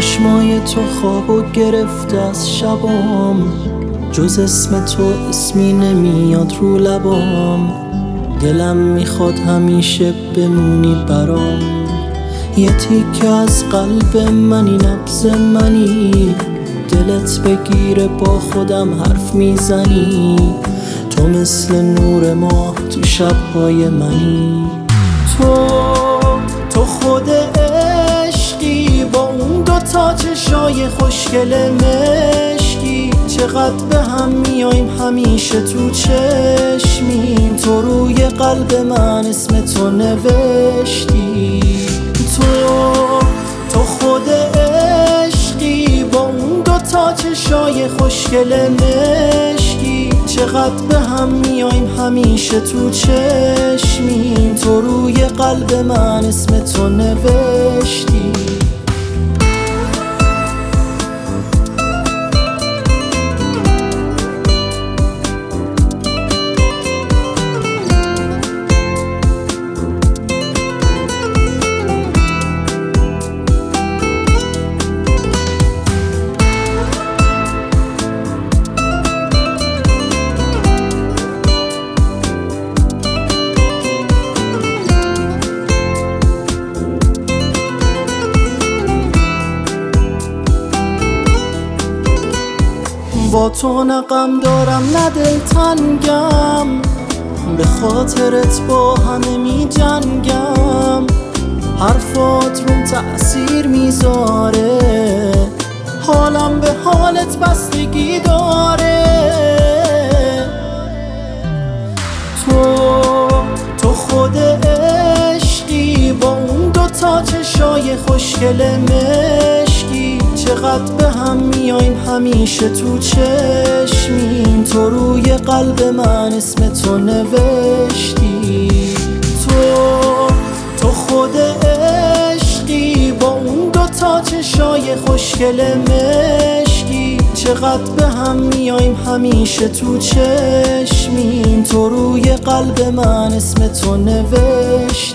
چشمای تو خوابو گرفته از شبام، جز اسم تو اسمی نمیاد رو لبام. دلم میخواد همیشه بمونی برام، یه تیکه از قلب منی، نبض منی. دلت بگیره با خودم حرف میزنی، تو مثل نور ماه تو شبهای منی. تو خود عشقی، با اون دوتا چشای خوشگل مشکی. چقدر به هم میایم همیشه تو چشمیم، تو روی قلب من اسم تو نوشتی. تو خود عشقی، با اون دوتا چشای خوشگل مشکی. چقدر به هم میایم همیشه تو چشمیم، تو روی قلب من اسم تو نوشتی. با تو نه غم دارم نه دلتنگم، به خاطرت با همه می جنگم. حرفات روم تأثیر میذاره، حالم به حالت بستگی داره. تو خود عشقی، با اون دوتا چشای خوشگل مشکی. چقدر به هم میایم همیشه تو چشمیم، تو روی قلب من اسم تو نوشتی. تو خود عشقی، با اون دوتا چشای خوشگل مشکی. چقدر به هم میایم همیشه تو چشمیم، تو روی قلب من اسم تو نوشتی.